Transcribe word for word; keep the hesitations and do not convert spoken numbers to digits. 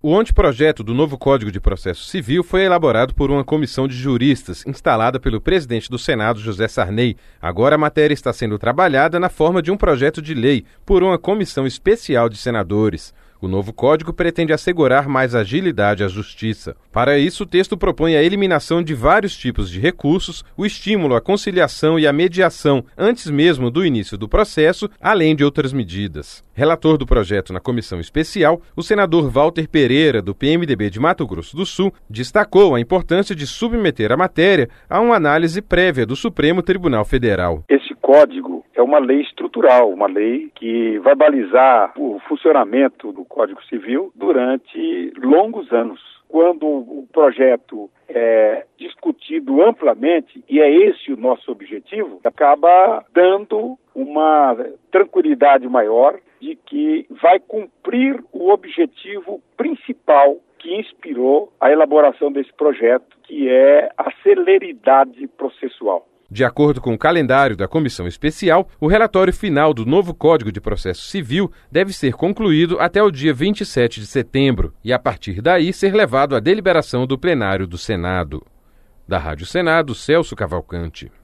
O anteprojeto do novo Código de Processo Civil foi elaborado por uma comissão de juristas instalada pelo presidente do Senado, José Sarney. Agora a matéria está sendo trabalhada na forma de um projeto de lei por uma comissão especial de senadores. O novo código pretende assegurar mais agilidade à justiça. Para isso, o texto propõe a eliminação de vários tipos de recursos, o estímulo à conciliação e à mediação antes mesmo do início do processo, além de outras medidas. Relator do projeto na comissão especial, o senador Walter Pereira, do P M D B de Mato Grosso do Sul, destacou a importância de submeter a matéria a uma análise prévia do Supremo Tribunal Federal. Esse código é uma lei estrutural, uma lei que vai balizar o funcionamento do Código Civil durante longos anos. Quando o projeto é discutido amplamente, e é esse o nosso objetivo, acaba dando uma tranquilidade maior de que vai cumprir o objetivo principal que inspirou a elaboração desse projeto, que é a celeridade processual. De acordo com o calendário da comissão especial, o relatório final do novo Código de Processo Civil deve ser concluído até o dia vinte e sete de setembro e, a partir daí, ser levado à deliberação do plenário do Senado. Da Rádio Senado, Celso Cavalcante.